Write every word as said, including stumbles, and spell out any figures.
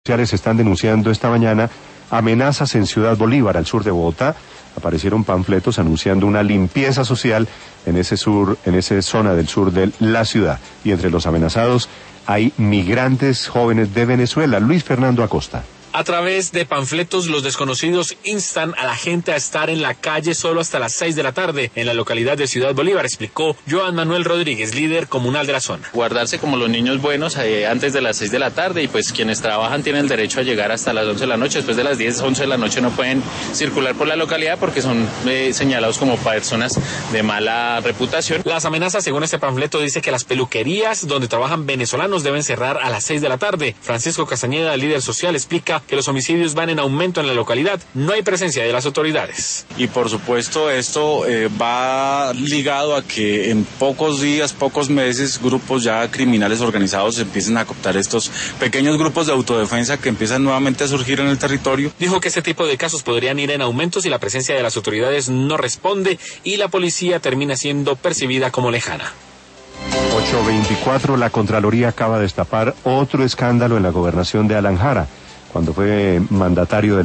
sociales están denunciando esta mañana amenazas en Ciudad Bolívar, al sur de Bogotá. Aparecieron panfletos anunciando una limpieza social en ese sur, en esa zona del sur de la ciudad. Y entre los amenazados hay migrantes jóvenes de Venezuela. Luis Fernando Acosta. A través de panfletos, los desconocidos instan a la gente a estar en la calle solo hasta las seis de la tarde en la localidad de Ciudad Bolívar, explicó Joan Manuel Rodríguez, líder comunal de la zona. Guardarse como los niños buenos eh, antes de las seis de la tarde, y pues quienes trabajan tienen el derecho a llegar hasta las once de la noche. Después de las diez, once de la noche no pueden circular por la localidad porque son eh, señalados como personas de mala reputación. Las amenazas, según este panfleto, dice que las peluquerías donde trabajan venezolanos deben cerrar a las seis de la tarde. Francisco Castañeda, líder social, explica que los homicidios van en aumento en la localidad. No hay presencia de las autoridades. Y por supuesto esto eh, va ligado a que en pocos días, pocos meses, grupos ya criminales organizados empiecen a cooptar estos pequeños grupos de autodefensa que empiezan nuevamente a surgir en el territorio. Dijo que este tipo de casos podrían ir en aumento si la presencia de las autoridades no responde y la policía termina siendo percibida como lejana. ocho veinticuatro, la Contraloría acaba de destapar otro escándalo en la gobernación de Alan Jara, cuando fue mandatario del